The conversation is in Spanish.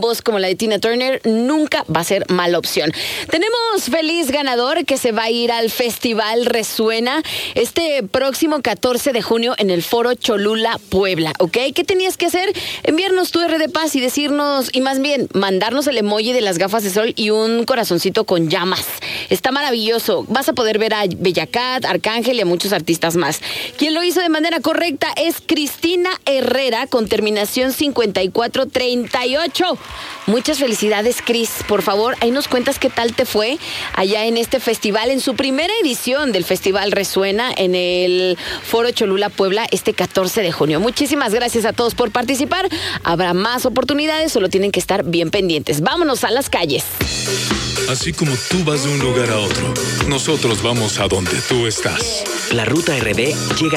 voz como la de Tina Turner nunca va a ser mala opción. Tenemos feliz ganador que se va a ir al Festival Resuena este próximo 14 de junio en el Foro Cholula, Puebla, ¿ok? ¿Qué tenías que hacer? Enviarnos tu R de paz y decirnos, y más bien, mandarnos el emoji de las gafas de sol y un corazoncito con llamas. Está maravilloso. Vas a poder ver a Bella Cat, Arcángel y a muchos artistas más. Quien lo hizo de manera correcta es Cristina Herrera con terminación 5438. Muchas felicidades, Cris. Por favor, ahí nos cuentas qué tal te fue allá en este festival, en su primera edición del Festival Resuena en el Foro Cholula, Puebla, este 14 de junio. Muchísimas gracias a todos por participar. Habrá más oportunidades, solo tienen que estar bien pendientes. Vámonos a las calles. Así como tú vas de un lugar a otro, nosotros vamos a donde tú estás. La Ruta RD llega